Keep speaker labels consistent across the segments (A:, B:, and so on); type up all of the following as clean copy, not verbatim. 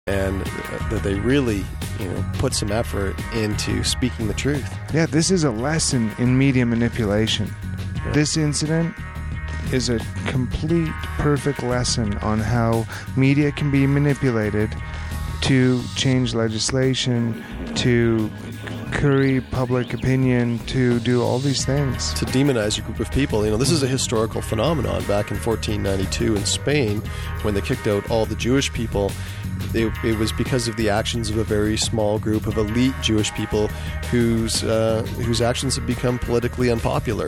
A: and that they really, put some effort into speaking the truth.
B: Yeah, this is a lesson in media manipulation.
A: Yeah.
B: This incident is a complete, perfect lesson on how media can be manipulated to change legislation, to curry public opinion, to do all these things.
A: To demonize a group of people. This is a historical phenomenon. Back in 1492 in Spain, when they kicked out all the Jewish people, it was because of the actions of a very small group of elite Jewish people whose actions have become politically unpopular.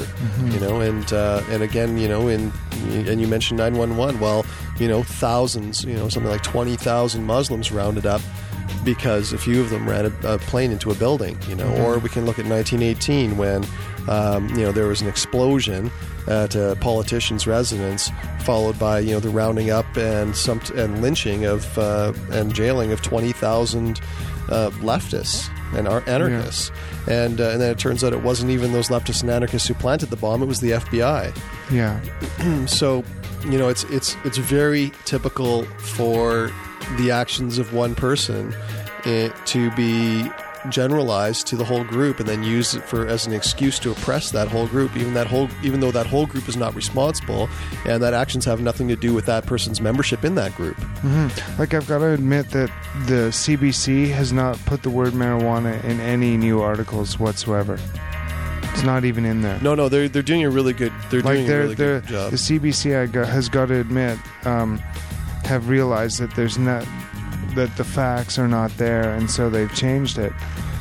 A: And again, and you mentioned 911. Well, thousands, something like 20,000 Muslims rounded up because a few of them ran a plane into a building. Or we can look at 1918 when there was an explosion at a politician's residence, followed by the rounding up and lynching of and jailing of 20,000 leftists and anarchists. Yeah. And then it turns out it wasn't even those leftists and anarchists who planted the bomb; it was the FBI.
B: Yeah.
A: So it's very typical for the actions of one person to be generalized to the whole group and then use it as an excuse to oppress that whole group, even though that whole group is not responsible and that actions have nothing to do with that person's membership in that group.
B: Mm-hmm. Like, I've got to admit that the CBC has not put the word marijuana in any new articles whatsoever. It's not even in there.
A: No, they're doing a really good. They're doing a really good job.
B: The CBC has got to admit have realized that that the facts are not there, and so they've changed it.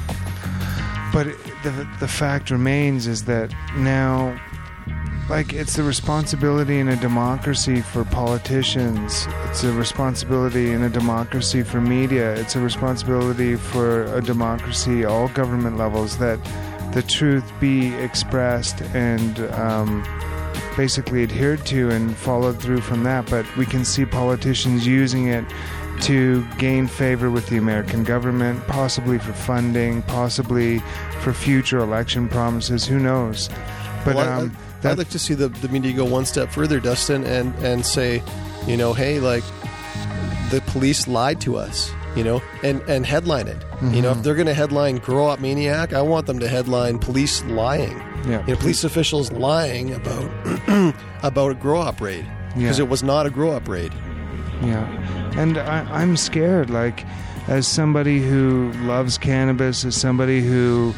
B: But the fact remains is that now, it's the responsibility in a democracy for politicians. It's a responsibility in a democracy for media. It's a responsibility for a democracy, all government levels, that the truth be expressed and basically adhered to and followed through from that. But we can see politicians using it to gain favor with the American government, possibly for funding, possibly for future election promises. Who knows? But
A: I'd like to see the media go one step further, Dustin, and say, hey, the police lied to us, and headline it.
B: Mm-hmm.
A: If they're going to headline "Grow Up Maniac," I want them to headline "Police Lying."
B: Yeah.
A: Police officials lying about a grow up raid, because it was not a grow up raid.
B: Yeah. And I'm scared, as somebody who loves cannabis, as somebody who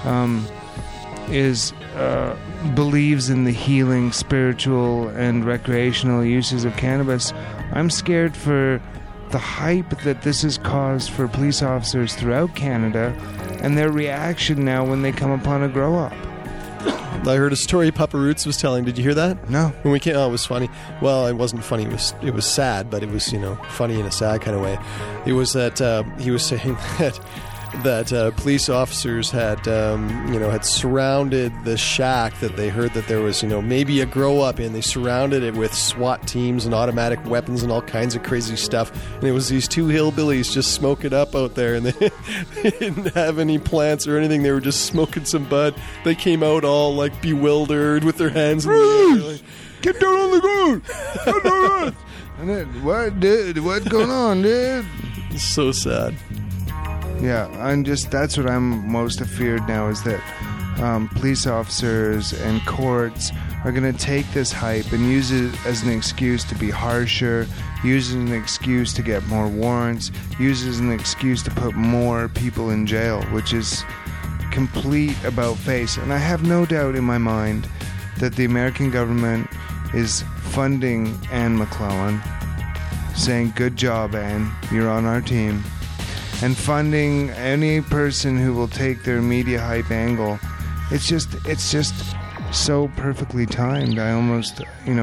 B: believes in the healing, spiritual, and recreational uses of cannabis, I'm scared for the hype that this has caused for police officers throughout Canada and their reaction now when they come upon a grow-up.
A: I heard a story Papa Roots was telling. Did you hear that?
B: No.
A: When we came, it was funny. Well, it wasn't funny. It was sad, but it was funny in a sad kind of way. It was that he was saying that police officers had surrounded the shack that they heard that there was maybe a grow up in. They surrounded it with SWAT teams and automatic weapons and all kinds of crazy stuff. And it was these two hillbillies just smoking up out there, and they didn't have any plants or anything. They were just smoking some bud. They came out all bewildered with their hands in the air.
B: Get down on the ground! Get down! And then, what, dude? What's going on, dude?
A: It's so sad.
B: Yeah, that's what I'm most afeared now, is that police officers and courts are going to take this hype and use it as an excuse to be harsher, use it as an excuse to get more warrants, use it as an excuse to put more people in jail, which is complete about face. And I have no doubt in my mind that the American government is funding Anne McClellan, saying, "Good job, Anne, you're on our team," and funding any person who will take their media hype angle. It's just so perfectly timed. I almost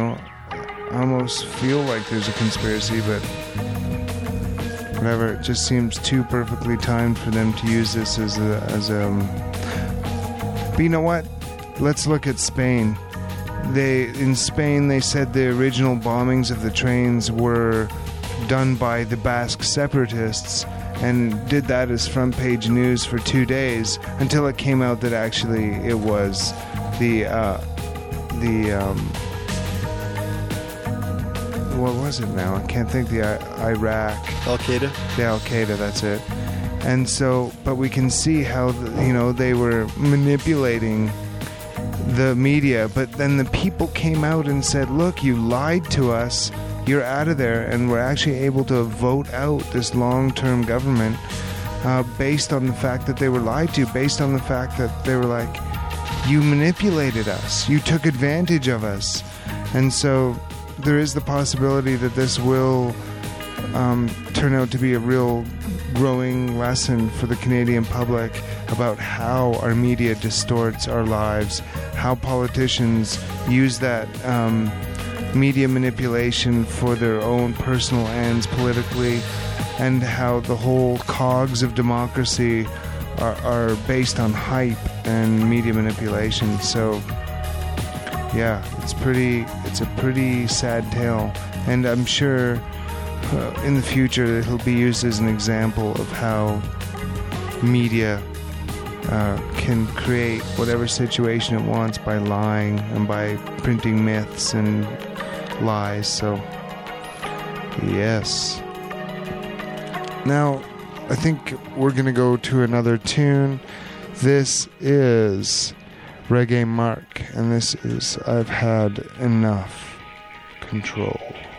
B: feel like there's a conspiracy, but whatever. It just seems too perfectly timed for them to use this as But you know what? Let's look at Spain. In Spain, they said the original bombings of the trains were done by the Basque separatists, and did that as front page news for 2 days until it came out that actually it was what was it now? I can't think. The Iraq.
A: Al-Qaeda?
B: The Al-Qaeda, that's it. And so, but we can see how, they were manipulating the media. But then the people came out and said, look, you lied to us. You're out of there. And we're actually able to vote out this long-term government based on the fact that they were lied to, based on the fact that they were like, you manipulated us. You took advantage of us. And so there is the possibility that this will turn out to be a real growing lesson for the Canadian public about how our media distorts our lives, how politicians use that media manipulation for their own personal ends politically, and how the whole cogs of democracy are based on hype and media manipulation. So yeah, it's a pretty sad tale, and I'm sure in the future it'll be used as an example of how media can create whatever situation it wants by lying and by printing myths and lies. So yes. Now I think we're gonna go to another tune. This is Reggae Mark, and this is I've Had Enough Control.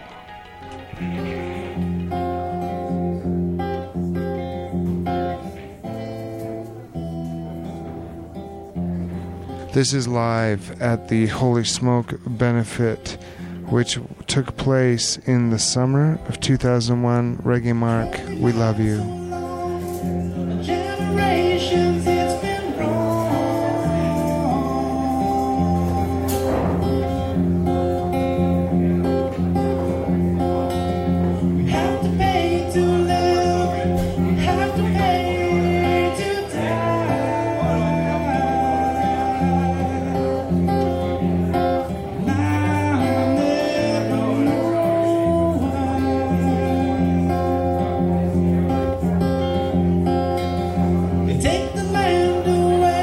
B: This is live at the Holy Smoke Benefit, which took place in the summer of 2001. Reggae Mark, we love you.
C: Generations it's been wrong. We have to pay to live, we have to pay to die. They take the land away.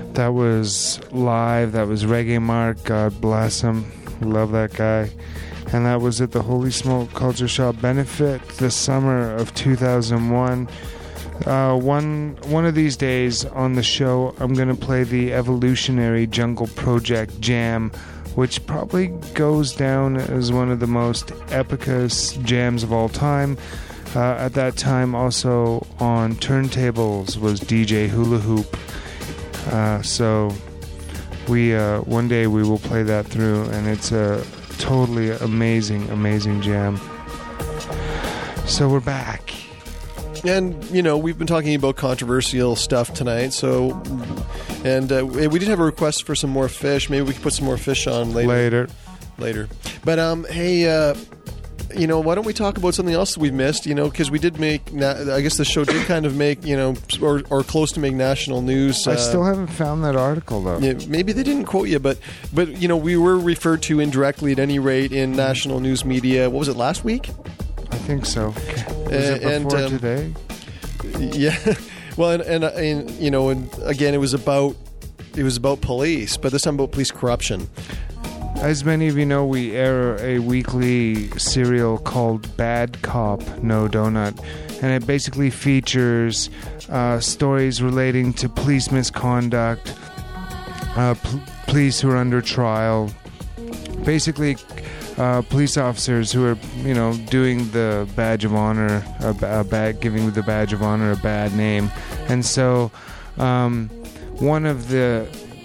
B: That was live. That was Reggae Mark. God bless him. Love that guy. And that was at the Holy Smoke Culture Shop benefit the summer of 2001. One of these days on the show, I'm going to play the Evolutionary Jungle Project Jam, which probably goes down as one of the most epicest jams of all time. At that time, also on turntables was DJ Hula Hoop. So we one day we will play that through, and it's a totally amazing jam. So we're back.
A: And, you know, we've been talking about controversial stuff tonight, so... And we did have a request for some more fish. Maybe we could put some more fish on later. But, hey, you know, why don't we talk about something else that we've missed, you know, because we did make... I guess the show did kind of make, you know, or close to make national news.
B: I still haven't found that article, though.
A: Yeah, maybe they didn't quote you, but you know, we were referred to indirectly at any rate in national news media. What was it, last week?
B: I think so. Was it before today?
A: Yeah. Well, and you know, and again, it was about police, but this time about police corruption.
B: As many of you know, we air a weekly serial called Bad Cop, No Donut, and it basically features stories relating to police misconduct, police who are under trial, basically police officers who are, you know, doing the badge of honor, giving the badge of honor a bad name. And so one of the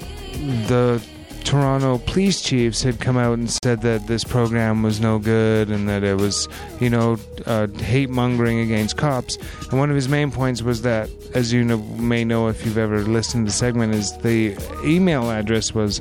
B: Toronto police chiefs had come out and said that this program was no good and that it was, you know, hate mongering against cops. And one of his main points was that, as you may know if you've ever listened to the segment, is the email address was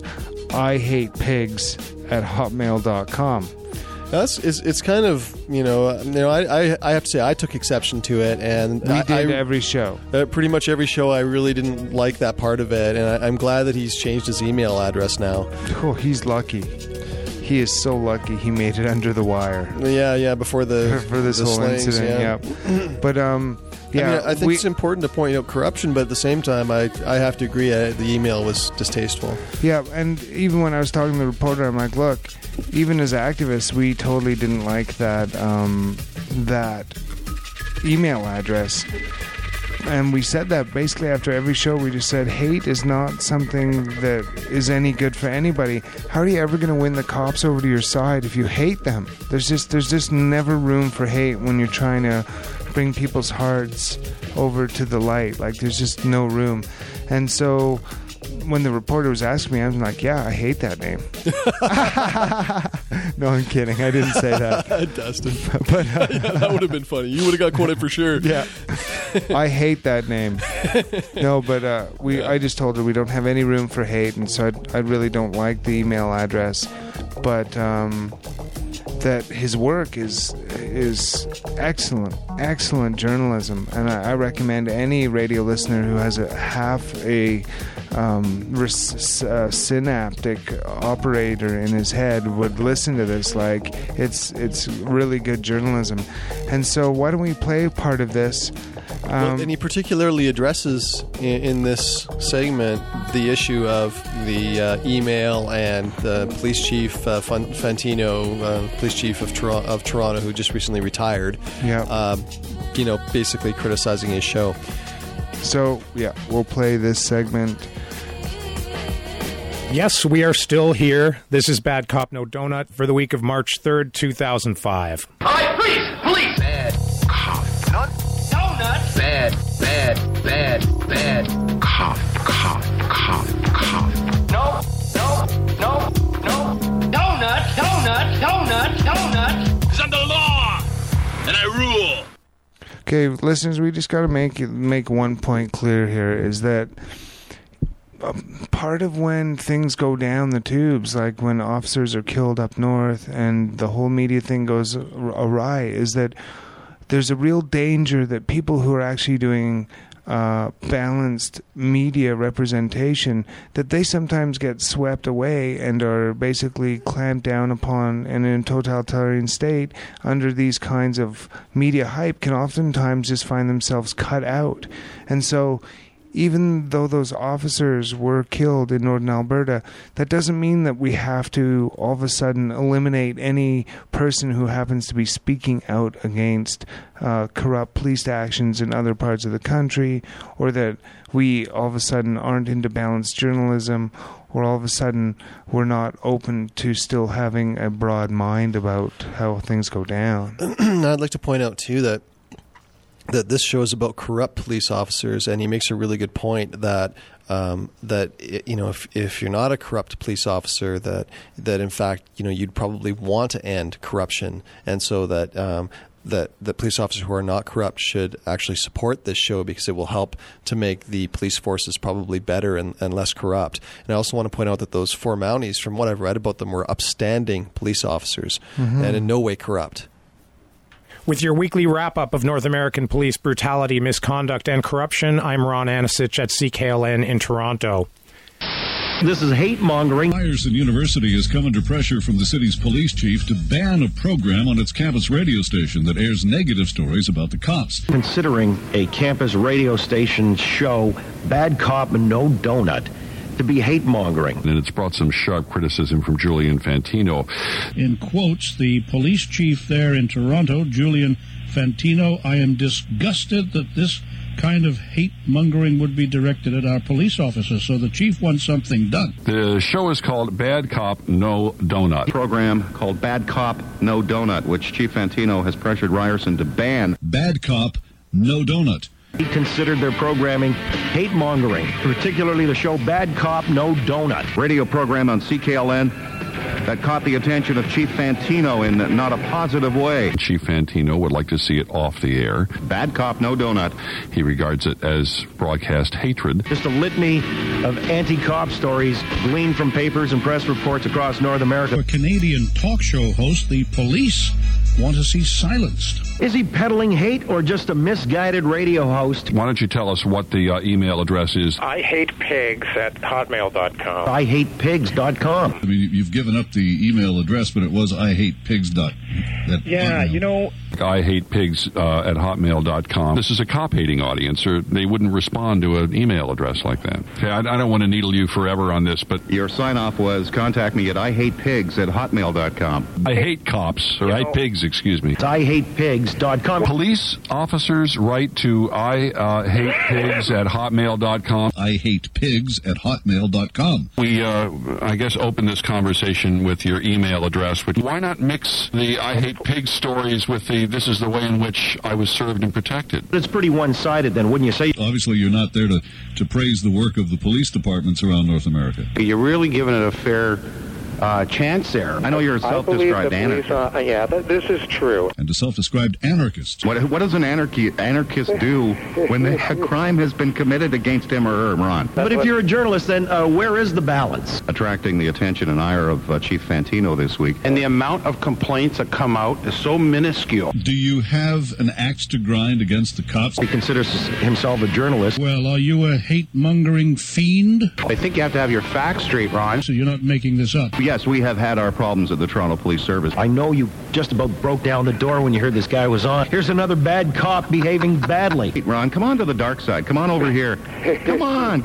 B: ihatepigs@hotmail.com.
A: It's kind of, you know, I have to say I took exception to it, and
B: we did every show.
A: Pretty much every show, I really didn't like that part of it, and I'm glad that he's changed his email address now.
B: Oh, he's lucky. He is so lucky he made it under the wire.
A: Yeah, before
B: this whole
A: slings,
B: incident. Yeah. But yeah,
A: I mean, I think it's important to point out corruption, but at the same time, I have to agree the email was distasteful.
B: Yeah, and even when I was talking to the reporter, I'm like, look, even as activists, we totally didn't like that email address. And we said that basically after every show. We just said hate is not something that is any good for anybody. How are you ever going to win the cops over to your side if you hate them? There's just never room for hate when you're trying to bring people's hearts over to the light. Like, there's just no room. And so when the reporter was asking me, I was like, yeah, I hate that name. No, I'm kidding. I didn't say that.
A: Dustin. But yeah, that would have been funny. You would have got quoted for sure.
B: Yeah. I hate that name. No, but I just told her we don't have any room for hate, and so I really don't like the email address. But that his work is excellent journalism, and I recommend any radio listener who has half a synaptic operator in his head would listen to this. Like, it's really good journalism. And so why don't we play part of this?
A: Well, and he particularly addresses in this segment the issue of the email and the police chief Fantino, police chief of Toronto, who just recently retired.
B: Yeah.
A: You know, basically criticizing his show.
B: So yeah, we'll play this segment.
D: Yes, we are still here. This is Bad Cop No Donut for the week of March 3rd, 2005.
E: All right, police! Bad cop. Not donut. Bad cop. No. Donut. Because I'm the law, and I rule.
B: Okay, listeners, we just got to make one point clear here, is that part of when things go down the tubes, like when officers are killed up north and the whole media thing goes awry, is that there's a real danger that people who are actually doing balanced media representation, that they sometimes get swept away and are basically clamped down upon, and in a totalitarian state under these kinds of media hype can oftentimes just find themselves cut out. And so even though those officers were killed in Northern Alberta, that doesn't mean that we have to all of a sudden eliminate any person who happens to be speaking out against corrupt police actions in other parts of the country, or that we all of a sudden aren't into balanced journalism, or all of a sudden we're not open to still having a broad mind about how things go down.
A: I'd like to point out, too, that this show is about corrupt police officers, and he makes a really good point that if you're not a corrupt police officer, that in fact you'd probably want to end corruption, and so that the police officers who are not corrupt should actually support this show, because it will help to make the police forces probably better and less corrupt. And I also want to point out that those 4 Mounties, from what I've read about them, were upstanding police officers and in no way corrupt.
D: With your weekly wrap-up of North American police brutality, misconduct, and corruption, I'm Ron Anisich at CKLN in Toronto.
F: This is hate-mongering.
G: Ryerson University has come under pressure from the city's police chief to ban a program on its campus radio station that airs negative stories about the cops.
F: Considering a campus radio station show, Bad Cop and No Donut, to be hate-mongering.
H: And it's brought some sharp criticism from Julian Fantino.
G: In quotes, the police chief there in Toronto, Julian Fantino, I am disgusted that this kind of hate-mongering would be directed at our police officers, so the chief wants something done.
H: The show is called Bad Cop, No Donut.
I: Program called Bad Cop, No Donut, which Chief Fantino has pressured Ryerson to ban.
G: Bad Cop, No Donut.
F: He considered their programming hate-mongering, particularly the show Bad Cop, No Donut.
I: Radio program on CKLN that caught the attention of Chief Fantino in not a positive way.
H: Chief Fantino would like to see it off the air.
I: Bad Cop, No Donut.
H: He regards it as broadcast hatred.
F: Just a litany of anti-cop stories gleaned from papers and press reports across North America.
G: For a Canadian talk show host, the police want to see silenced.
F: Is he peddling hate or just a misguided radio host?
H: Why don't you tell us what the email address is?
D: IHatePigs@hotmail.com.
F: IHatePigs.com.
G: I mean, you've given up the email address, but it was IHatePigs.com.
H: IHatePigs@hotmail.com. This is a cop-hating audience, or they wouldn't respond to an email address like that. Okay, I don't want to needle you forever on this, but...
I: Your sign-off was contact me at IHatePigs@hotmail.com.
H: I hate cops, or I hate pigs, excuse me.
F: It's IHatePigs.com.
H: Police officers write to IHatePigs@hotmail.com.
G: IHatePigs@hotmail.com.
H: We, I guess, open this conversation with your email address, but why not mix the I Hate Pigs stories with the this is the way in which I was served and protected?
F: It's pretty one-sided then, wouldn't you say?
G: Obviously, you're not there to praise the work of the police departments around North America.
I: You're really giving it a fair chance there. I know you're a self-described anarchist.
D: This is true.
G: And a self-described anarchist.
I: What does an anarchist do when a crime has been committed against him or her, Ron?
F: But if you're a journalist, then where is the balance?
I: Attracting the attention and ire of Chief Fantino this week.
J: And the amount of complaints that come out is so minuscule.
G: Do you have an axe to grind against the cops?
F: He considers himself a journalist.
G: Well, are you a hate-mongering fiend?
J: I think you have to have your facts straight, Ron.
G: So you're not making this up?
I: Yes, we have had our problems at the Toronto Police Service.
F: I know you just about broke down the door when you heard this guy was on. Here's another bad cop behaving badly.
I: Hey, Ron, come on to the dark side. Come on over here. Come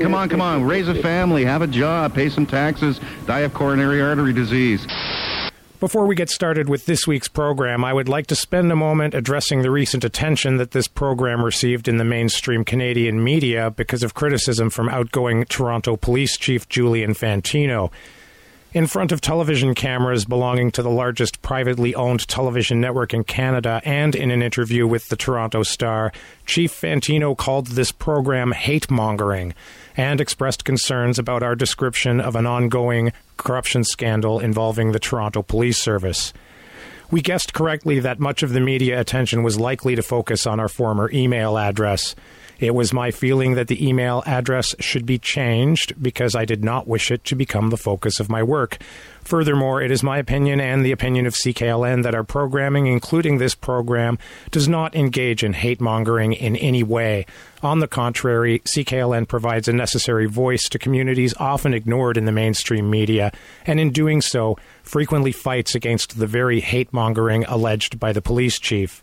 I: on. Raise a family, have a job, pay some taxes, die of coronary artery disease.
D: Before we get started with this week's program, I would like to spend a moment addressing the recent attention that this program received in the mainstream Canadian media because of criticism from outgoing Toronto Police Chief Julian Fantino. In front of television cameras belonging to the largest privately owned television network in Canada and in an interview with the Toronto Star, Chief Fantino called this program hate-mongering and expressed concerns about our description of an ongoing corruption scandal involving the Toronto Police Service. We guessed correctly that much of the media attention was likely to focus on our former email address. It was my feeling that the email address should be changed because I did not wish it to become the focus of my work. Furthermore, it is my opinion and the opinion of CKLN that our programming, including this program, does not engage in hate-mongering in any way. On the contrary, CKLN provides a necessary voice to communities often ignored in the mainstream media, and in doing so, frequently fights against the very hate-mongering alleged by the police chief.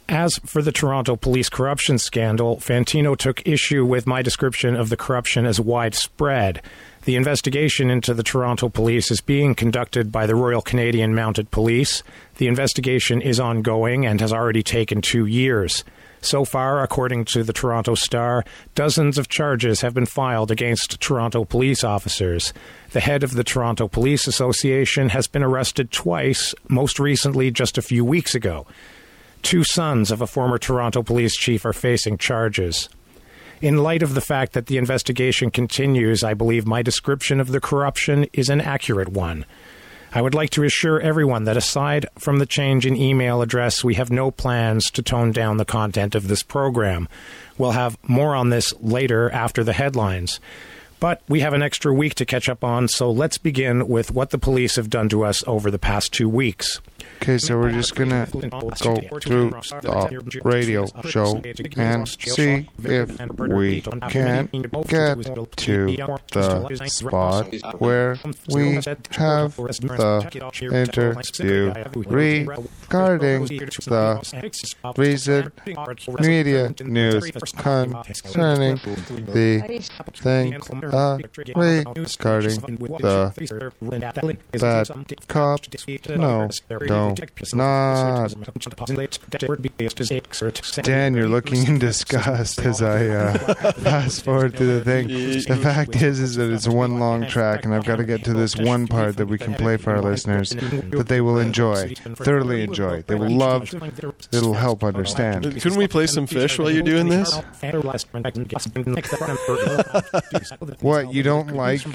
D: As for the Toronto police corruption scandal, Fantino took issue with my description of the corruption as widespread. The investigation into the Toronto police is being conducted by the Royal Canadian Mounted Police. The investigation is ongoing and has already taken 2 years. So far, according to the Toronto Star, dozens of charges have been filed against Toronto police officers. The head of the Toronto Police Association has been arrested twice, most recently just a few weeks ago. 2 sons of a former Toronto police chief are facing charges. In light of the fact that the investigation continues, I believe my description of the corruption is an accurate one. I would like to assure everyone that aside from the change in email address, we have no plans to tone down the content of this program. We'll have more on this later after the headlines. But we have an extra week to catch up on, so let's begin with what the police have done to us over the past 2 weeks.
B: Okay, so we're just going to go through the radio show and see if we can get to the spot where we have the interview regarding the recent media news concerning the thing regarding the bad cop. No, not. Dan, you're looking in disgust as I fast forward through the thing. The fact is that it's one long track, and I've got to get to this one part that we can play for our listeners that they will enjoy, thoroughly enjoy. They will love. It'll help understand.
A: Couldn't we play some Fish while you're doing this?
B: What, you don't like?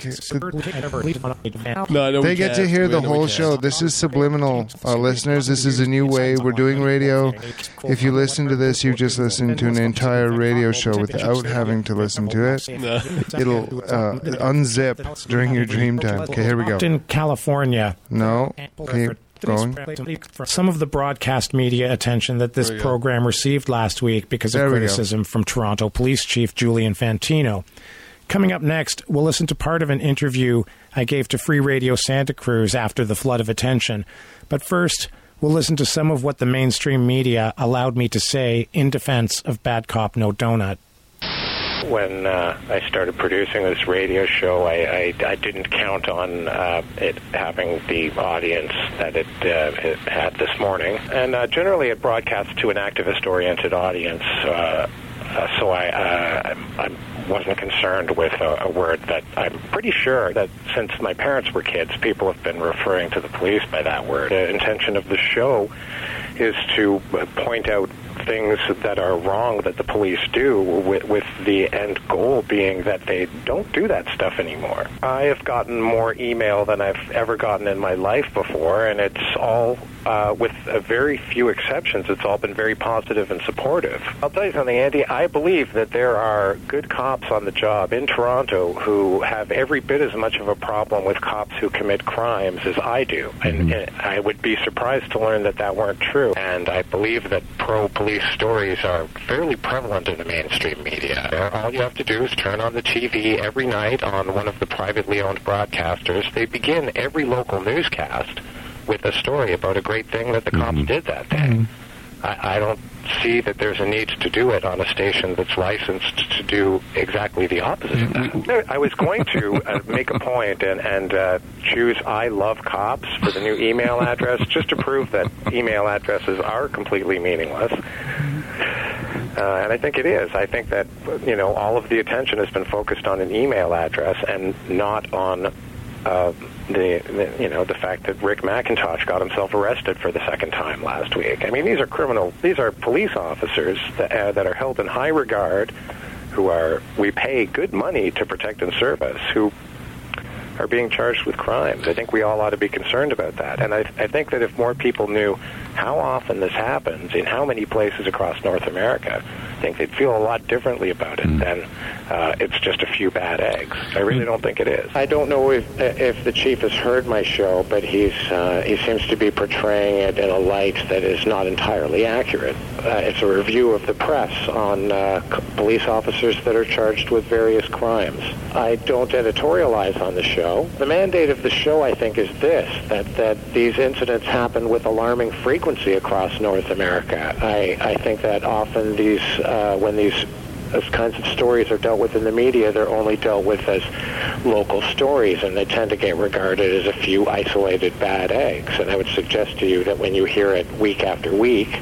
A: No, I don't.
B: They get to hear the whole show. This is subliminal, listeners. This is a new way we're doing radio. If you listen to this, you just listen to an entire radio show without having to listen to it. It'll unzip during your dream time. Okay, here we go.
D: In California.
B: No. Keep going.
D: Some of the broadcast media attention that this program received last week because of criticism from Toronto Police Chief Julian Fantino. Coming up next, we'll listen to part of an interview I gave to Free Radio Santa Cruz after the flood of attention. But first, we'll listen to some of what the mainstream media allowed me to say in defense of Bad Cop No Donut.
K: When I started producing this radio show, I didn't count on it having the audience that it had this morning. And generally it broadcasts to an activist-oriented audience, so I wasn't concerned with a word that I'm pretty sure that since my parents were kids, people have been referring to the police by that word. The intention of the show is to point out things that are wrong that the police do, with the end goal being that they don't do that stuff anymore. I have gotten more email than I've ever gotten in my life before, and it's all, with a very few exceptions, it's all been very positive and supportive. I'll tell you something, Andy, I believe that there are good cops on the job in Toronto who have every bit as much of a problem with cops who commit crimes as I do, and I would be surprised to learn that that weren't true. And I believe that pro-police stories are fairly prevalent in the mainstream media. All you have to do is turn on the TV every night on one of the privately owned broadcasters. They begin every local newscast with a story about a great thing that the cops did that day. I don't see that there's a need to do it on a station that's licensed to do exactly the opposite of that. I was going to make a point and choose I Love Cops for the new email address just to prove that email addresses are completely meaningless. And I think it is. I think that, all of the attention has been focused on an email address and not on the fact that Rick McIntosh got himself arrested for the second time last week. I mean, these are police officers that are held in high regard, we pay good money to protect and serve us, who are being charged with crimes. I think we all ought to be concerned about that. And I think that if more people knew how often this happens in how many places across North America, think they'd feel a lot differently about it than it's just a few bad eggs. I really don't think it is. I don't know if the chief has heard my show, but he seems to be portraying it in a light that is not entirely accurate. It's a review of the press on police officers that are charged with various crimes. I don't editorialize on the show. The mandate of the show, I think, is this, that these incidents happen with alarming frequency across North America. I think that often when these kinds of stories are dealt with in the media, they're only dealt with as local stories, and they tend to get regarded as a few isolated bad eggs. And I would suggest to you that when you hear it week after week,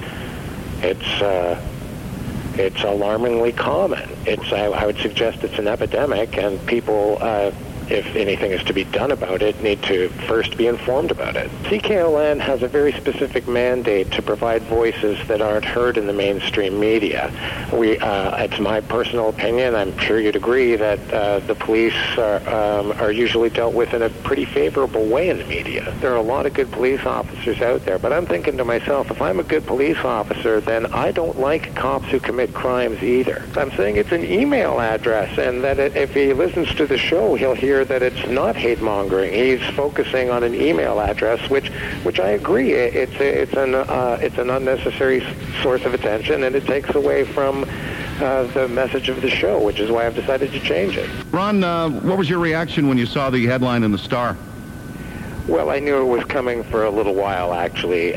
K: it's alarmingly common. I would suggest it's an epidemic, and people, if anything is to be done about it, need to first be informed about it. CKLN has a very specific mandate to provide voices that aren't heard in the mainstream media. It's my personal opinion, I'm sure you'd agree, that the police are usually dealt with in a pretty favorable way in the media. There are a lot of good police officers out there, but I'm thinking to myself, if I'm a good police officer, then I don't like cops who commit crimes either. I'm saying it's an email address, and that if he listens to the show, he'll hear that it's not hate-mongering. He's focusing on an email address, which I agree. It's an unnecessary source of attention, and it takes away from the message of the show, which is why I've decided to change it.
I: Ron, what was your reaction when you saw the headline in the Star?
K: Well, I knew it was coming for a little while, actually.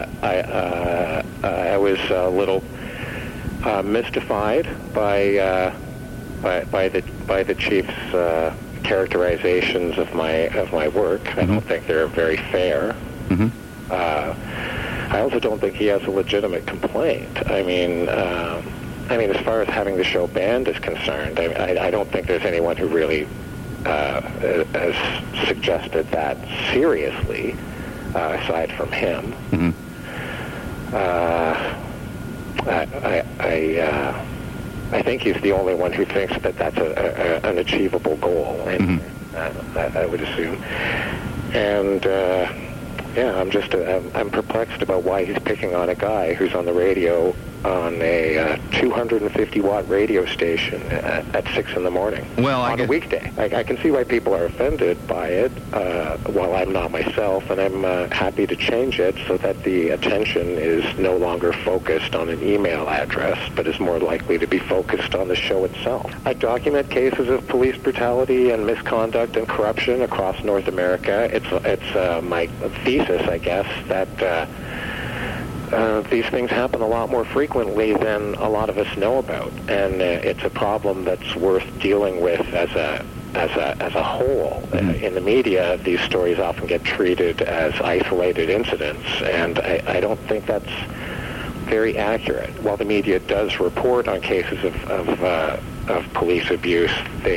K: I was a little mystified by the chief's characterizations of my work. I don't think they're very fair. I also don't think he has a legitimate complaint. I mean, as far as having the show banned is concerned, I don't think there's anyone who really has suggested that seriously, aside from him. I think he's the only one who thinks that that's an achievable goal, and I would assume. And I'm perplexed about why he's picking on a guy who's on the radio on a 250-watt radio station at 6 in the morning on a weekday. I can see why people are offended by it, while I'm not myself, and I'm happy to change it so that the attention is no longer focused on an email address, but is more likely to be focused on the show itself. I document cases of police brutality and misconduct and corruption across North America. It's my thesis, I guess, that these things happen a lot more frequently than a lot of us know about, and it's a problem that's worth dealing with as a whole. In the media, these stories often get treated as isolated incidents, and I don't think that's very accurate. While the media does report on cases of police abuse,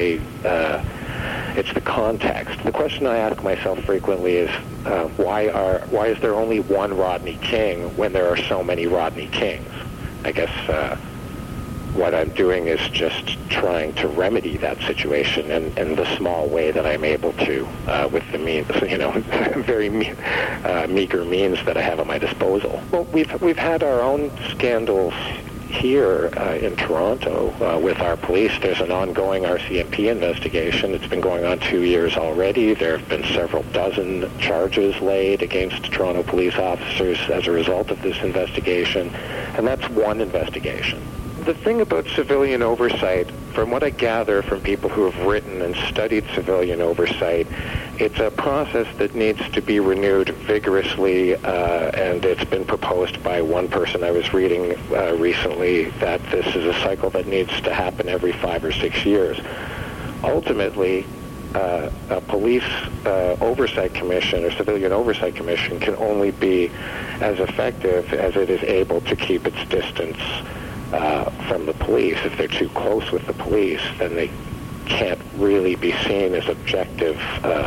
K: it's the context. The question I ask myself frequently is, why is there only one Rodney King when there are so many Rodney Kings? I guess what I'm doing is just trying to remedy that situation in the small way that I'm able to, with the means, very meager means that I have at my disposal. Well, we've had our own scandals here in Toronto with our police. There's an ongoing RCMP investigation. It's been going on 2 years already. There have been several dozen charges laid against Toronto police officers as a result of this investigation, and that's one investigation. The thing about civilian oversight, from what I gather from people who have written and studied civilian oversight, it's a process that needs to be renewed vigorously, and it's been proposed by one person I was reading recently that this is a cycle that needs to happen every 5 or 6 years. Ultimately, a police oversight commission or civilian oversight commission can only be as effective as it is able to keep its distance from the police. If they're too close with the police, then they can't really be seen as objective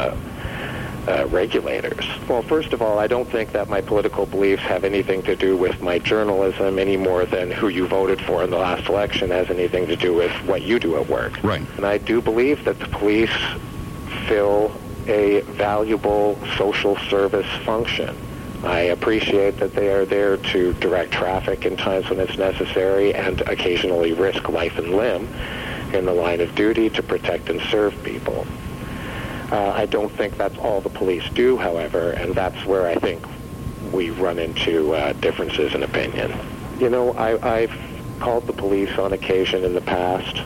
K: regulators. Well, first of all, I don't think that my political beliefs have anything to do with my journalism any more than who you voted for in the last election has anything to do with what you do at work.
I: Right.
K: And I do believe that the police fill a valuable social service function. I appreciate that they are there to direct traffic in times when it's necessary and occasionally risk life and limb in the line of duty to protect and serve people. I don't think that's all the police do, however, and that's where I think we run into differences in opinion. You know, I've called the police on occasion in the past.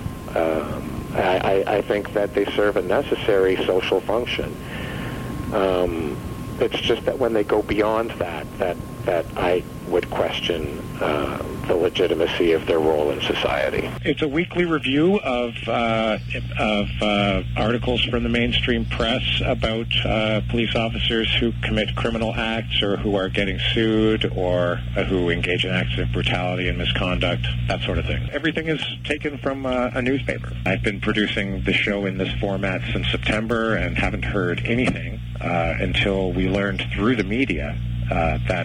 K: I think that they serve a necessary social function. It's just that when they go beyond that I would question the legitimacy of their role in society.
L: It's a weekly review of articles from the mainstream press about police officers who commit criminal acts or who are getting sued or who engage in acts of brutality and misconduct, that sort of thing. Everything is taken from a newspaper. I've been producing the show in this format since September and haven't heard anything until we learned through the media that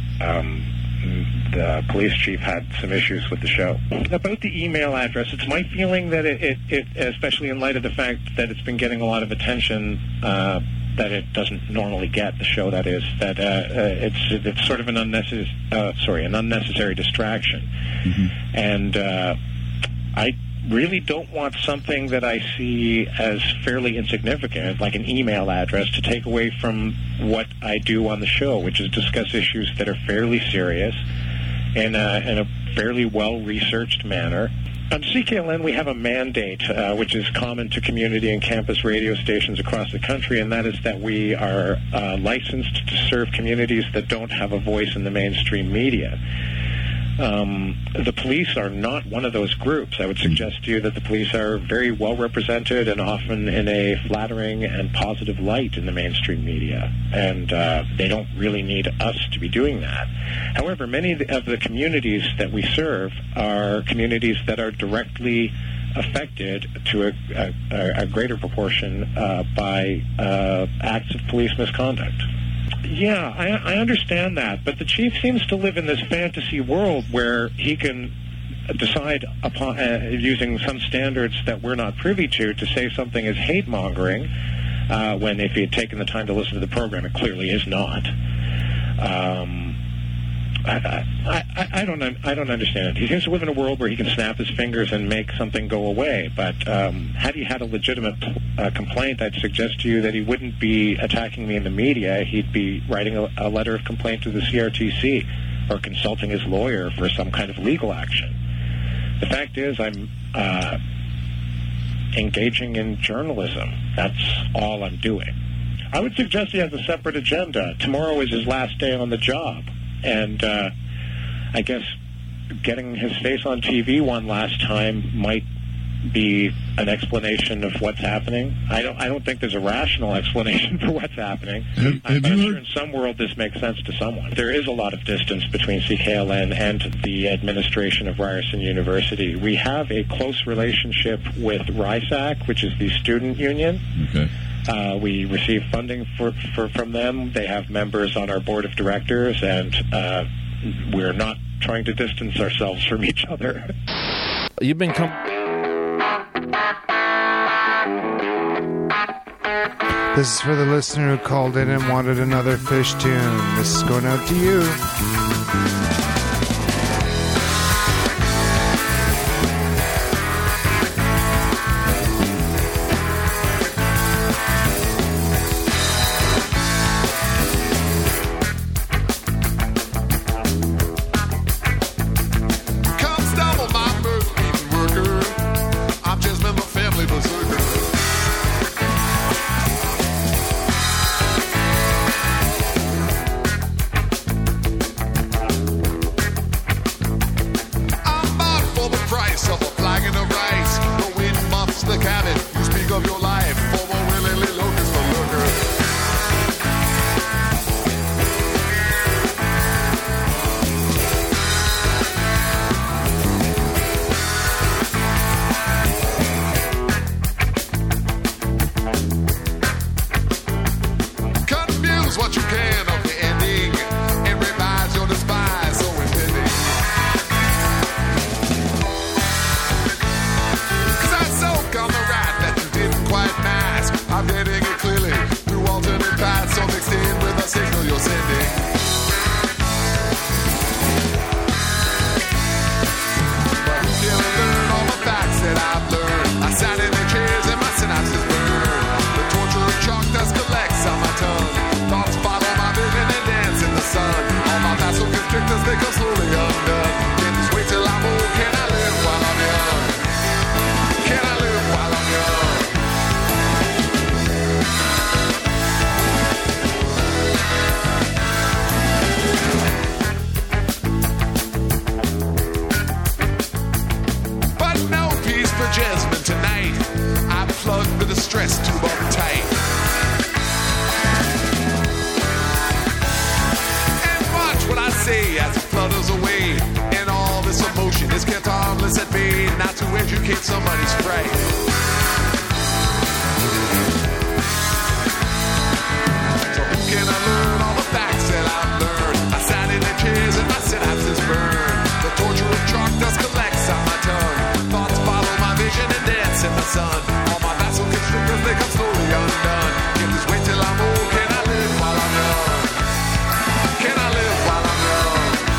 L: the police chief had some issues with the show. About the email address, it's my feeling that it especially in light of the fact that it's been getting a lot of attention that it doesn't normally get, the show that is, that it's sort of an unnecessary distraction. Mm-hmm. And I really don't want something that I see as fairly insignificant, like an email address, to take away from what I do on the show, which is discuss issues that are fairly serious in a fairly well-researched manner. On CKLN, we have a mandate, which is common to community and campus radio stations across the country, and that is that we are licensed to serve communities that don't have a voice in the mainstream media. The police are not one of those groups. I would suggest to you that the police are very well represented and often in a flattering and positive light in the mainstream media, and they don't really need us to be doing that. However, many of the communities that we serve are communities that are directly affected to a greater proportion by acts of police misconduct. Yeah, I understand that, but the chief seems to live in this fantasy world where he can decide upon using some standards that we're not privy to say something is hate-mongering, when if he had taken the time to listen to the program, it clearly is not. I don't understand it. He seems to live in a world where he can snap his fingers and make something go away. But had he had a legitimate complaint, I'd suggest to you that he wouldn't be attacking me in the media. He'd be writing a letter of complaint to the CRTC or consulting his lawyer for some kind of legal action. The fact is, I'm engaging in journalism. That's all I'm doing. I would suggest he has a separate agenda. Tomorrow is his last day on the job. And I guess getting his face on TV one last time might be an explanation of what's happening. I don't think there's a rational explanation for what's happening. I'm sure in some world this makes sense to someone. There is a lot of distance between CKLN and the administration of Ryerson University. We have a close relationship with RYSAC, which is the student union.
M: Okay.
L: We receive funding from them. They have members on our board of directors, and we're not trying to distance ourselves from each other.
M: You've been
B: This is for the listener who called in and wanted another Fish tune. This is going out to you.
N: I'm getting it clearly through alternate paths, so mixed in with the signal you're sending.
M: suffocate somebody's fright. So who can I learn all the facts that I've learned? I sat in the chairs and my synapses burn. The torture of chalk dust collects on my tongue. Thoughts follow my vision and dance in the sun. All my vassal constrictors, they come slowly undone. If this wait till I'm old, can I live while I'm young? Can I live while I'm young?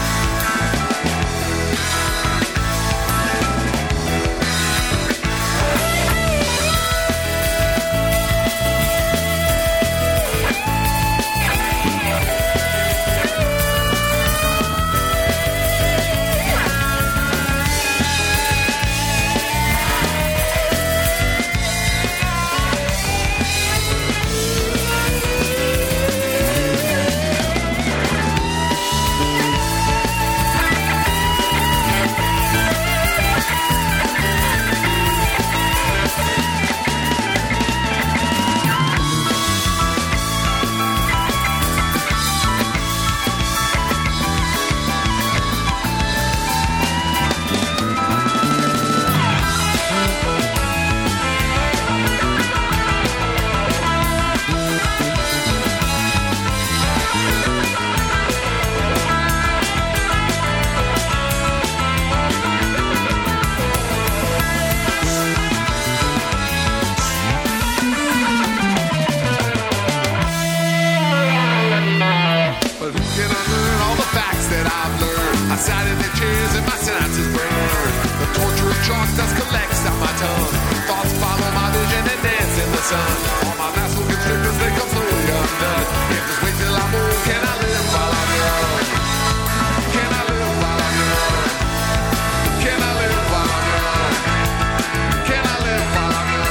M: I sat in the chairs and my synapses burn. The torture of chalk dust collects on my tongue. Thoughts follow my vision and dance in the sun. All my vassal constrictors, they come slowly undone. If just wait till I'm old, can I live while I'm young? Can I live while I'm young? Can I live while I'm young? Can I live while I'm young?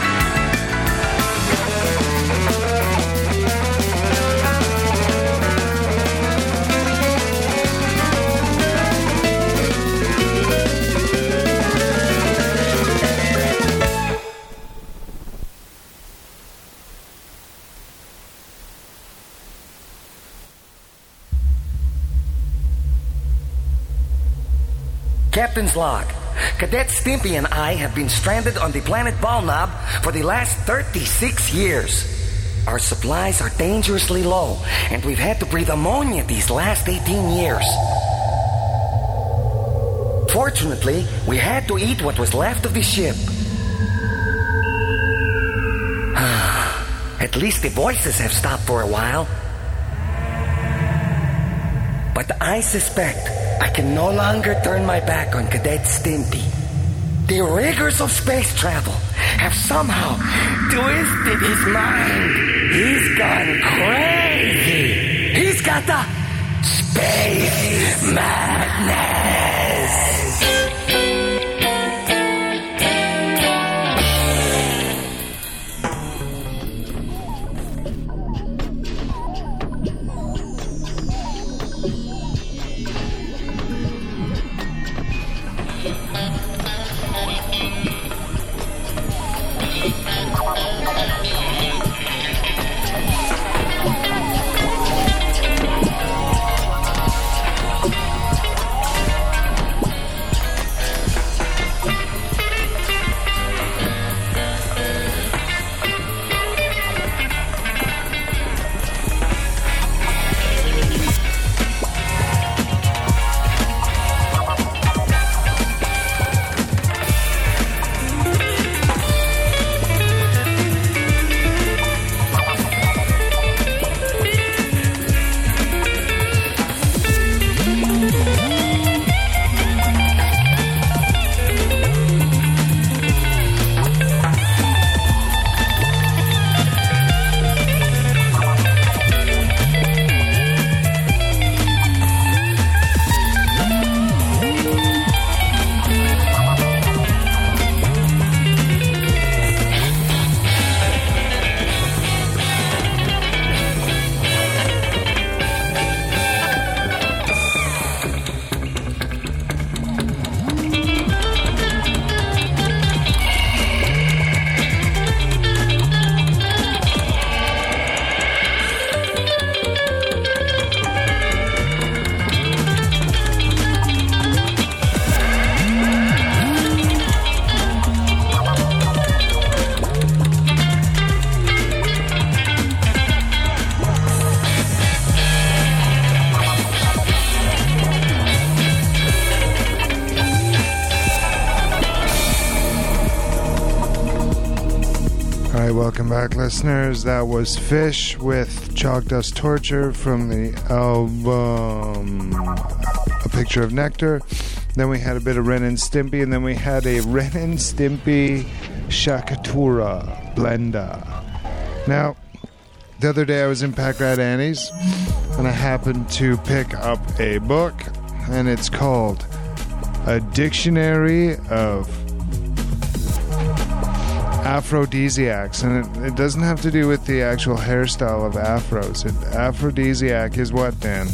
N: Captain's log. Cadet Stimpy and I have been stranded on the planet Balnob for the last 36 years. Our supplies are dangerously low, and we've had to breathe ammonia these last 18 years. Fortunately, we had to eat what was left of the ship. At least the voices have stopped for a while. But I suspect I can no longer turn my back on Cadet Stimpy. The rigors of space travel have somehow twisted his mind. He's gone crazy. He's got the space madness.
B: Welcome back, listeners. That was Fish with Chalk Dust Torture from the album A Picture of Nectar. Then we had a bit of Ren and Stimpy, and then we had a Ren and Stimpy Shakatura blender. Now, the other day I was in Pack Rat Annie's, and I happened to pick up a book, and it's called A Dictionary of Aphrodisiacs, and it doesn't have to do with the actual hairstyle of afros. Aphrodisiac is what, Dan?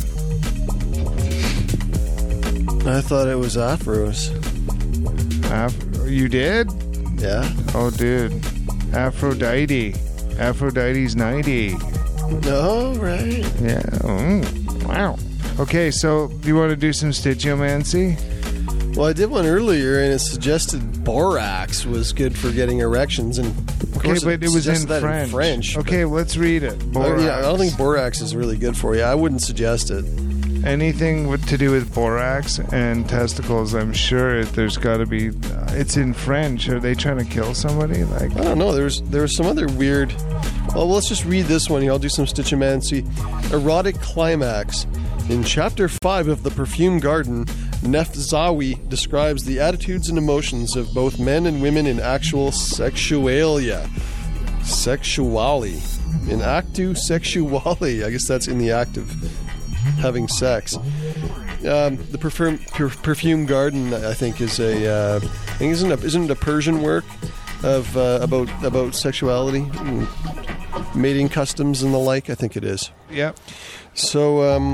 A: I thought it was afros.
B: You did?
A: Yeah.
B: Oh, dude. Aphrodite. Aphrodite's 90.
A: Oh, right.
B: Yeah. Wow. Okay, so do you want to do some Stitchiomancy?
A: Well, I did one earlier, and it suggested borax was good for getting erections, and
B: okay, but it was in French. Okay, let's read it. Borax.
A: Yeah, I don't think borax is really good for you. I wouldn't suggest it.
B: Anything to do with borax and testicles, I'm sure there's got to be. It's in French. Are they trying to kill somebody? Like,
A: I don't know. There was some other weird. Well, let's just read this one here. I'll do some Stitchomancy. Erotic climax. In Chapter 5 of The Perfume Garden, Neftzawi describes the attitudes and emotions of both men and women in actual sexualia. Sexuali. In actu sexuali. I guess that's in the act of having sex. The Perfume Garden, I think, is a. I think isn't it a Persian work of about sexuality, mating customs, and the like? I think it is.
B: Yep.
A: So,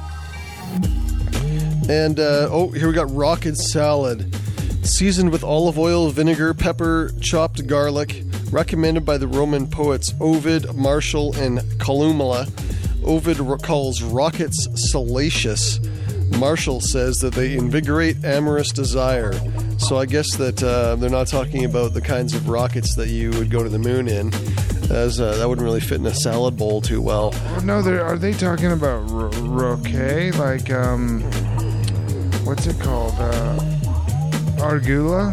A: here we got rocket salad, seasoned with olive oil, vinegar, pepper, chopped garlic. Recommended by the Roman poets Ovid, Martial, and Columella. Ovid calls rockets salacious. Martial says that they invigorate amorous desire. So I guess that they're not talking about the kinds of rockets that you would go to the moon in, as that wouldn't really fit in a salad bowl too well.
B: Oh, no, are they talking about roquet? Like, what's it called? Arugula?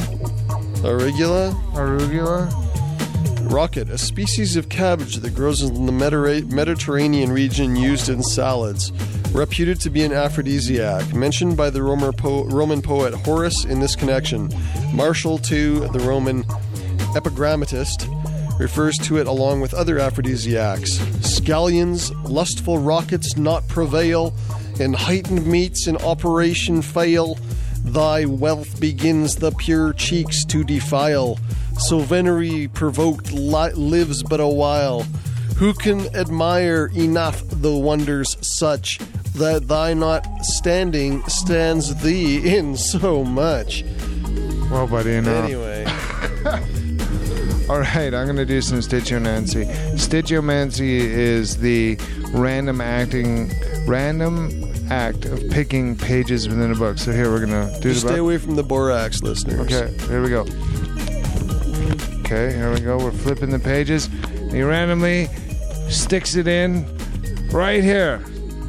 B: Arugula?
A: Rocket, a species of cabbage that grows in the Mediterranean region used in salads. Reputed to be an aphrodisiac, mentioned by the Roman poet Horace in this connection. Martial, too, the Roman epigrammatist, refers to it along with other aphrodisiacs. Scallions, lustful rockets not prevail, and heightened meats in operation fail. Thy wealth begins the pure cheeks to defile. So venery provoked lives but a while. Who can admire enough the wonders such that thy not standing stands thee in so much?
B: Well, buddy, enough.
A: Anyway.
B: All right, I'm going to do some Stitchomancy. Stitchomancy is the random act of picking pages within a book. So here we're going to do
A: Just stay away from the borax, listeners.
B: Okay, here we go. Okay, here we go. We're flipping the pages. And he randomly sticks it in right here.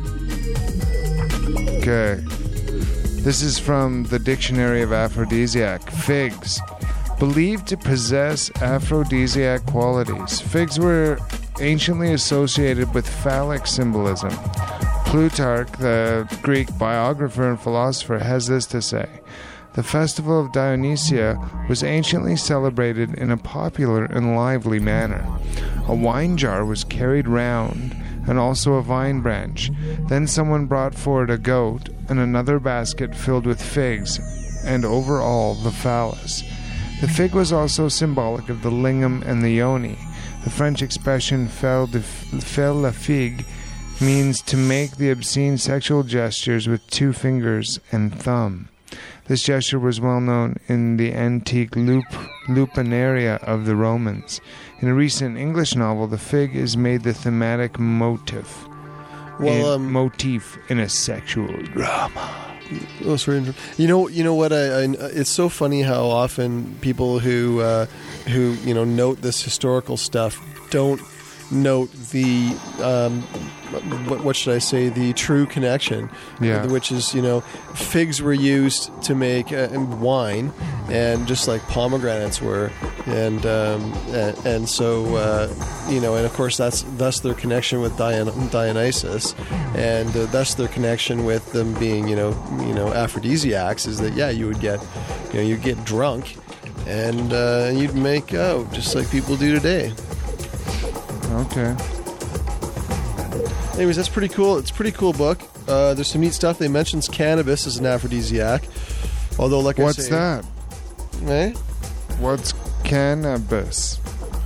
B: Okay. This is from the Dictionary of Aphrodisiac. Figs. Believed to possess aphrodisiac qualities. Figs were anciently associated with phallic symbolism. Plutarch, the Greek biographer and philosopher, has this to say. The festival of Dionysia was anciently celebrated in a popular and lively manner. A wine jar was carried round, and also a vine branch. Then someone brought forward a goat, and another basket filled with figs, and over all the phallus. The fig was also symbolic of the lingam and the yoni. The French expression faire la figue means to make the obscene sexual gestures with 2 fingers and thumb. This gesture was well known in the antique lupanaria of the Romans. In a recent English novel, the fig is made the thematic motif in a sexual drama.
A: Oh, sorry. You know what? It's so funny how often people who note this historical stuff don't note the what should I say? The true connection, which is figs were used to make wine, and just like pomegranates were, and so and of course that's thus their connection with Dionysus, and thus their connection with them being aphrodisiacs is that you would get you'd get drunk and you'd make out just like people do today.
B: Okay.
A: Anyways, that's pretty cool. It's a pretty cool book. There's some neat stuff. They mentions cannabis as an aphrodisiac. Although, like I say...
B: What's that?
A: Eh?
B: What's cannabis?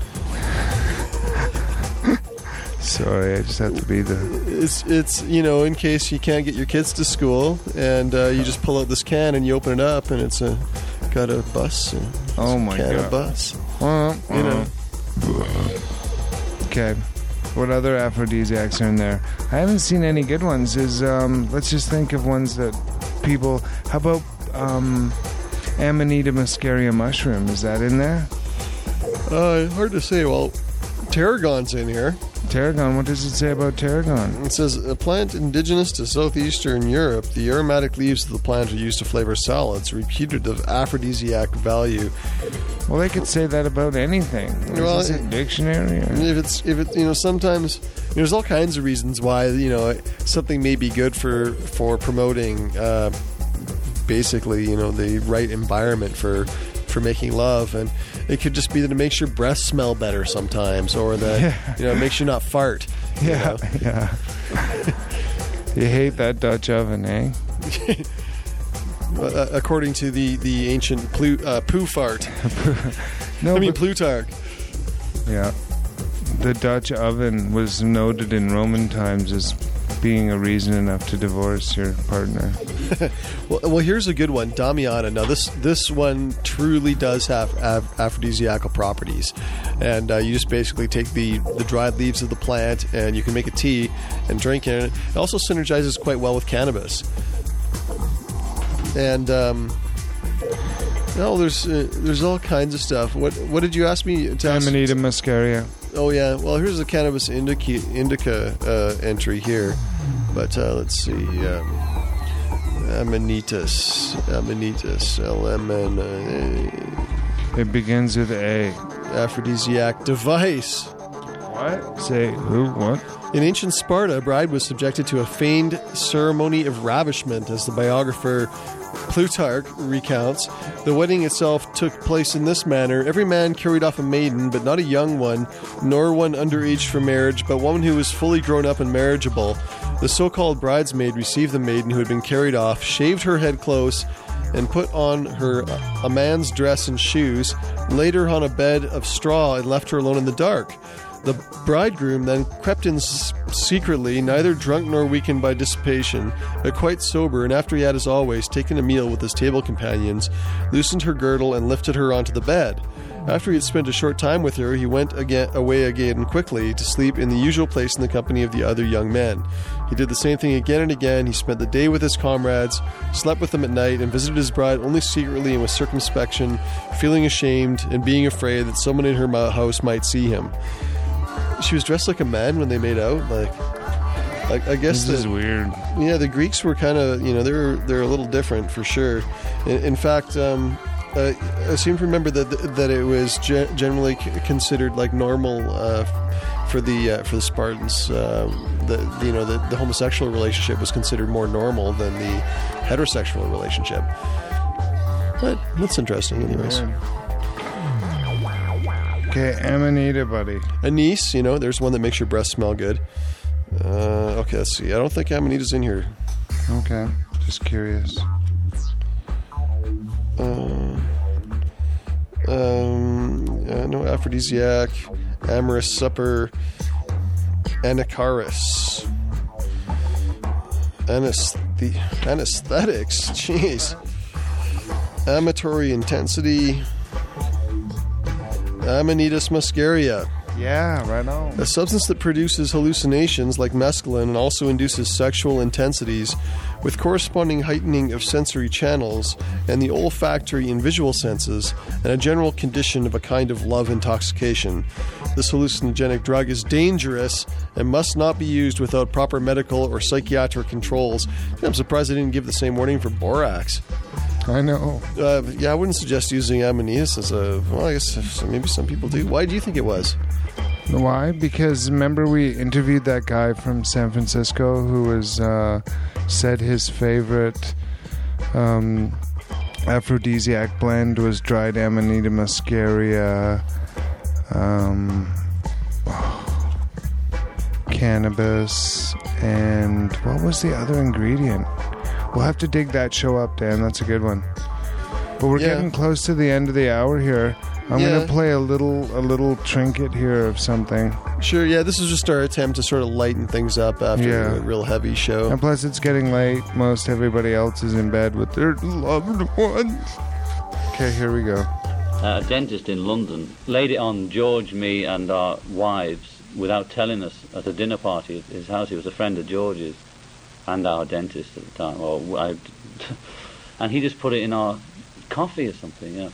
B: Sorry, I just have to be the...
A: It's in case you can't get your kids to school, and you just pull out this can and you open it up, and it's got a bus.
B: Oh my
A: God.
B: God.
A: A bus.
B: Okay. What other aphrodisiacs are in there? I haven't seen any good ones. Let's just think of ones that people... How about Amanita muscaria mushroom? Is that in there?
A: Hard to say. Well, tarragon's in here.
B: Tarragon, what does it say about tarragon?
A: It says, a plant indigenous to southeastern Europe, the aromatic leaves of the plant are used to flavor salads, reputed of aphrodisiac value.
B: Well, they could say that about anything.
A: Well,
B: is it dictionary? Or?
A: If it, sometimes there's all kinds of reasons why something may be good for promoting, basically the right environment for making love, and it could just be that it makes your breath smell better sometimes, or that it makes you not fart.
B: Yeah. You hate that Dutch oven, eh?
A: According to the ancient poo fart. Plutarch.
B: Yeah. The Dutch oven was noted in Roman times as being a reason enough to divorce your partner.
A: well, here's a good one, Damiana. Now, this one truly does have aphrodisiacal properties, and you just basically take the dried leaves of the plant, and you can make a tea and drink it. It also synergizes quite well with cannabis. And there's all kinds of stuff. What did you ask me to ask?
B: Amanita muscaria.
A: Oh yeah. Well, here's the cannabis indica entry here, but let's see. Amanitas, LMN.
B: It begins with A.
A: Aphrodisiac device.
B: What? Say who? What?
A: In ancient Sparta, a bride was subjected to a feigned ceremony of ravishment, as the biographer Plutarch recounts. The wedding itself took place in this manner. Every man carried off a maiden, but not a young one, nor one underage for marriage, but one who was fully grown up and marriageable. The so-called bridesmaid received the maiden who had been carried off, shaved her head close, and put on her a man's dress and shoes, laid her on a bed of straw, and left her alone in the dark. The bridegroom then crept in secretly, neither drunk nor weakened by dissipation, but quite sober, and after he had, as always, taken a meal with his table companions, loosened her girdle and lifted her onto the bed. After he had spent a short time with her, he went away again quickly to sleep in the usual place in the company of the other young men. He did the same thing again and again. He spent the day with his comrades, slept with them at night, and visited his bride only secretly and with circumspection, feeling ashamed and being afraid that someone in her house might see him. She was dressed like a man when they made out. Like I guess
B: this is weird.
A: Yeah, the Greeks were kind of they're a little different for sure. In fact, I seem to remember that it was generally considered like normal for the Spartans. The homosexual relationship was considered more normal than the heterosexual relationship. But that's interesting, anyways.
B: Okay, Amanita, buddy.
A: Anise, there's one that makes your breath smell good. Okay, let's see. I don't think Amanita's in here.
B: Okay, just curious.
A: No aphrodisiac, amorous supper, anacharis, anesthetics, jeez, amatory intensity, Amanitas muscaria.
B: Yeah, right on.
A: A substance that produces hallucinations like mescaline and also induces sexual intensities with corresponding heightening of sensory channels and the olfactory and visual senses, and a general condition of a kind of love intoxication. This hallucinogenic drug is dangerous and must not be used without proper medical or psychiatric controls. I'm surprised they didn't give the same warning for borax.
B: I know.
A: Yeah, I wouldn't suggest using Amanita as a... Well, I guess maybe some people do. Why do you think it was?
B: Why? Because remember we interviewed that guy from San Francisco who was said his favorite aphrodisiac blend was dried Amanita muscaria, cannabis, and what was the other ingredient? We'll have to dig that show up, Dan. That's a good one. But we're getting close to the end of the hour here. I'm going to play a little trinket here of something.
A: Sure, yeah, this is just our attempt to sort of lighten things up after a real heavy show.
B: And plus it's getting late. Most everybody else is in bed with their loved ones. Okay, here we go.
O: A dentist in London laid it on George, me, and our wives without telling us at a dinner party at his house. He was a friend of George's and our dentist at the time. And he just put it in our coffee or something, yeah.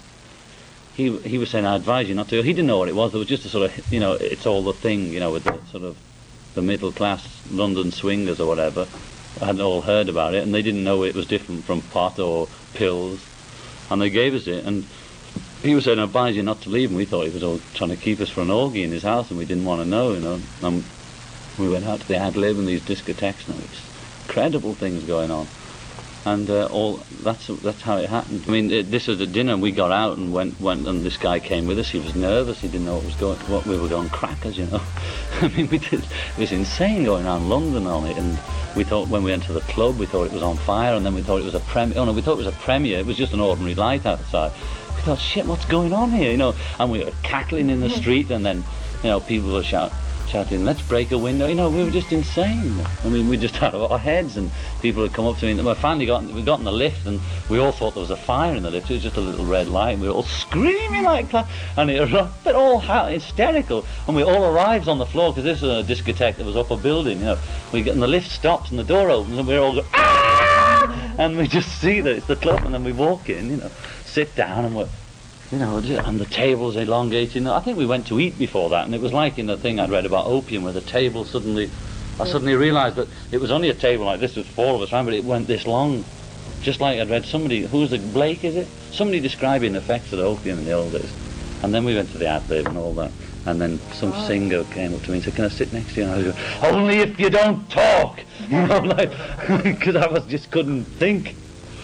O: He was saying, I advise you not to. He didn't know what it was. There was just a sort of, it's all the thing, with the sort of the middle class London swingers or whatever. I hadn't all heard about it, and they didn't know it was different from pot or pills. And they gave us it, and he was saying, I advise you not to leave. And we thought he was all trying to keep us for an orgy in his house, and we didn't want to know, And we went out to the Ad-Lib and these discotheques, and it's incredible things going on. And that's how it happened. I mean, this was at dinner, and we got out and went, and this guy came with us. He was nervous. He didn't know what we were going crackers, I mean, it was insane going around London on it. And we thought when we went to the club, we thought it was on fire, and then we thought it was a premiere. Oh no, we thought it was a premiere. It was just an ordinary light outside. We thought, shit, what's going on here? And we were cackling in the street, and then people were shouting, let's break a window. We were just insane. I mean, we just out of our heads, and people had come up to me. And we finally got in the lift, and we all thought there was a fire in the lift. It was just a little red light, and we were all screaming like that, and it erupted, all hysterical. And we all arrived on the floor, because this was a discotheque that was up a building. We get, and the lift stops, and the door opens, and we're all going, ah! And we just see that it's the club, and then we walk in, sit down, and we're, and the tables elongating. I think we went to eat before that, and it was like in the thing I'd read about opium, where the table I suddenly realised that it was only a table like this with four of us around, but it went this long. Just like I'd read Blake, is it? Somebody describing the effects of opium in the old days. And then we went to the Ad-Lib and all that. And then some singer came up to me and said, can I sit next to you? And I was going, only if you don't talk! Because I just couldn't think.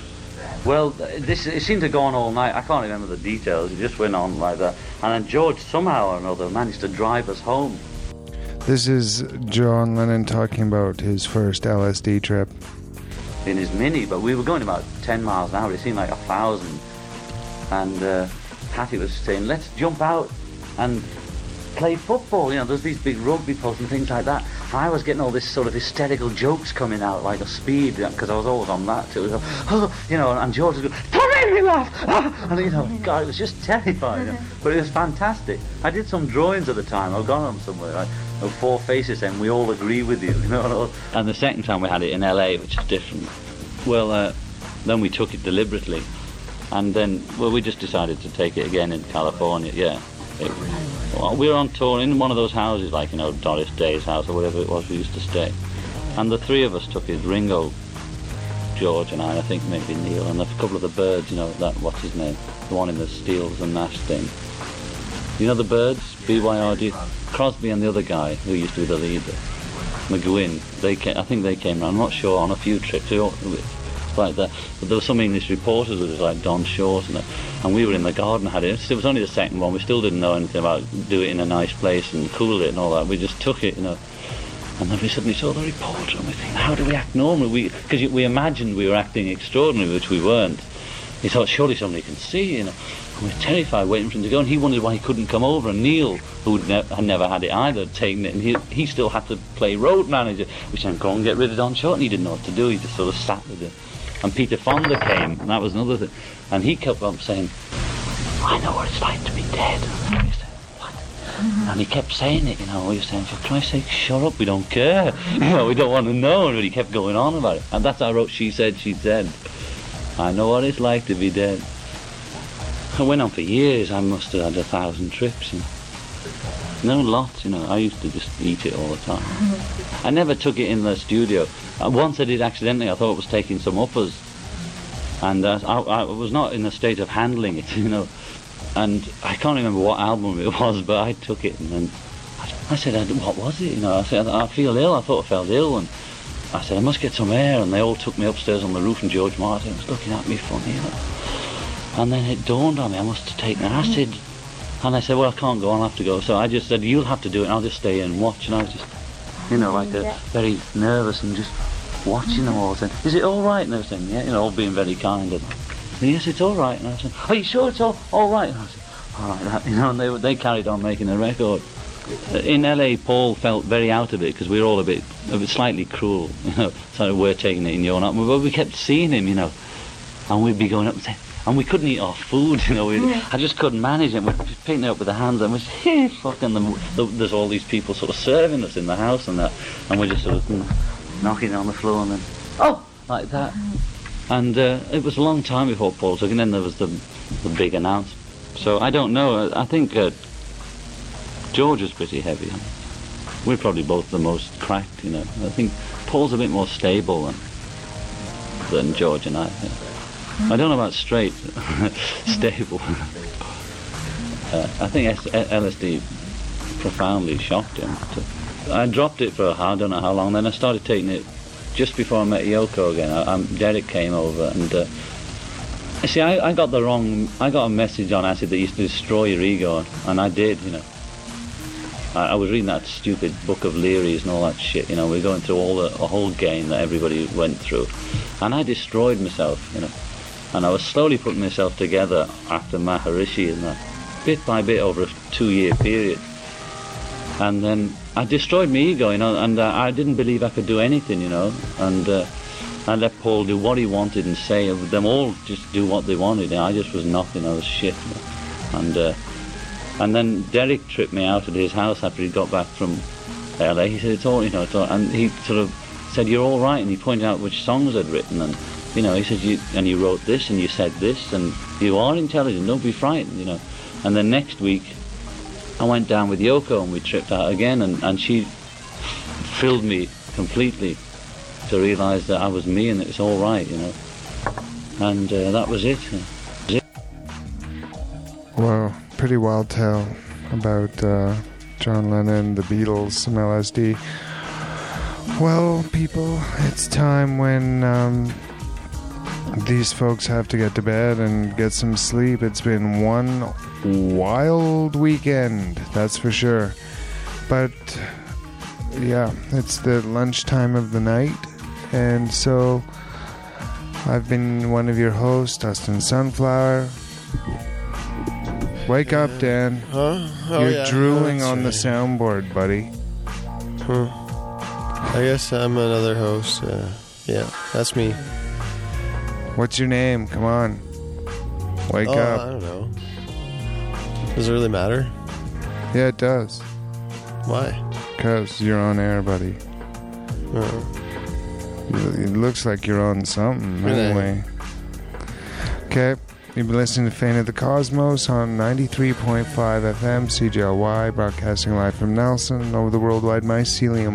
O: Well, it seemed to go on all night. I can't remember the details. It just went on like that. And then George, somehow or another, managed to drive us home.
B: This is John Lennon talking about his first LSD trip.
O: In his Mini, but we were going about 10 miles an hour. It seemed like 1,000. And Hattie was saying, let's jump out and play football. There's these big rugby posts and things like that. And I was getting all this sort of hysterical jokes coming out like a speed, because I was always on that too. And George was going, don't make me laugh! And God, it was just terrifying. But it was fantastic. I did some drawings at the time. I've got them somewhere. 4 faces saying, we all agree with you. And the second time we had it in LA, which is different. Well, then we took it deliberately. And then, we just decided to take it again in California, yeah. We were on tour in one of those houses, like, Doris Day's house or whatever it was we used to stay. And the three of us took it, Ringo, George and I think maybe Neil, and a couple of the Birds, what's his name? The one in the Steels and Nash thing. The Birds, BYRD, Crosby and the other guy who used to be the leader, McGuinn, I think they came around, I'm not sure, on a few trips. Like that, but there were some English reporters with us, like Don Short, and we were in the garden, had it. It was only the second one. We still didn't know anything about do it in a nice place and cool it and all that. We just took it, And then we suddenly saw the reporter, and we think, how do we act normally? Because we imagined we were acting extraordinary, which we weren't. He thought, surely somebody can see, And we were terrified, waiting for him to go. And he wondered why he couldn't come over. And Neil, who had never had it either, had taken it, and he still had to play road manager. We said, go and get rid of Don Short, and he didn't know what to do. He just sort of sat with it. And Peter Fonda came, and that was another thing. And he kept on saying, I know what it's like to be dead. And we said, what? And he kept saying it, we were saying, for Christ's sake, shut up, we don't care. We don't want to know. But he kept going on about it. And that's how I wrote She Said, She Said. I know what it's like to be dead. I went on for years. I must have had 1,000 trips, No, lots, I used to just eat it all the time. I never took it in the studio. Once I did accidentally. I thought it was taking some uppers. And I was not in a state of handling it, And I can't remember what album it was, but I took it and then I said, what was it? I said, I feel ill. I thought I felt ill. And I said, I must get some air. And they all took me upstairs on the roof, and George Martin was looking at me funny, And then it dawned on me, I must have taken acid. And I said, well, I can't go on, I have to go. So I just said, you'll have to do it, and I'll just stay and watch. And I was just, very nervous and just watching them all, saying, is it all right? And they were saying, yeah, all being very kind. And yes, it's all right. And I said, are you sure it's all right? And I said, all right, and they carried on making the record. In LA, Paul felt very out of it because we were all a bit slightly cruel, so we're taking it in your night. But we kept seeing him, and we'd be going up and saying, and we couldn't eat our food, I just couldn't manage it. We're picking it up with the hands, and we're just, fucking there's all these people sort of serving us in the house and that, and we're just sort of knocking it on the floor and then, like that. And it was a long time before Paul took it, and then there was the big announcement. So I don't know, I think George was pretty heavy. We're probably both the most cracked, I think Paul's a bit more stable than George and I. I don't know about straight, stable. I think LSD profoundly shocked him. I dropped it for I don't know how long, then I started taking it just before I met Yoko again. Derek came over, and see, I got a message on acid that used to destroy your ego, and I did, I was reading that stupid book of Leary's and all that shit, we're going through a whole game that everybody went through, and I destroyed myself, and I was slowly putting myself together after Maharishi and that, bit by bit over a 2-year period, and then I destroyed my ego, and I didn't believe I could do anything, and I let Paul do what he wanted and say, them all just do what they wanted, I just was nothing, I was shit, and then Derek tripped me out at his house after he got back from LA. He said, it's all, it's all, and he sort of said, you're all right, and he pointed out which songs I'd written, and he said, you wrote this, and you said this, and you are intelligent, don't be frightened, And then next week, I went down with Yoko, and we tripped out again, and she filled me completely to realise that I was me, and it's all right, And that was it.
B: Well, pretty wild tale about John Lennon, the Beatles, some LSD. Well, people, it's time when these folks have to get to bed and get some sleep. It's been one wild weekend, that's for sure. But yeah, it's the lunchtime of the night, and so I've been one of your hosts, Dustin Sunflower. Wake up, Dan. You're drooling on the soundboard, buddy.
A: I guess I'm another host. Yeah, that's me.
B: What's your name? Come on. Wake up.
A: I don't know. Does it really matter?
B: Yeah, it does.
A: Why?
B: Because you're on air, buddy. It looks like you're on something, anyway. Okay. You've been listening to Fane of the Cosmos on 93.5 FM, CJLY, broadcasting live from Nelson over the worldwide mycelium